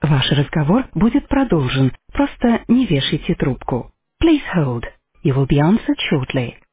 Ваш разговор будет продолжен. Просто не вешайте трубку. Please hold. You will be answered shortly.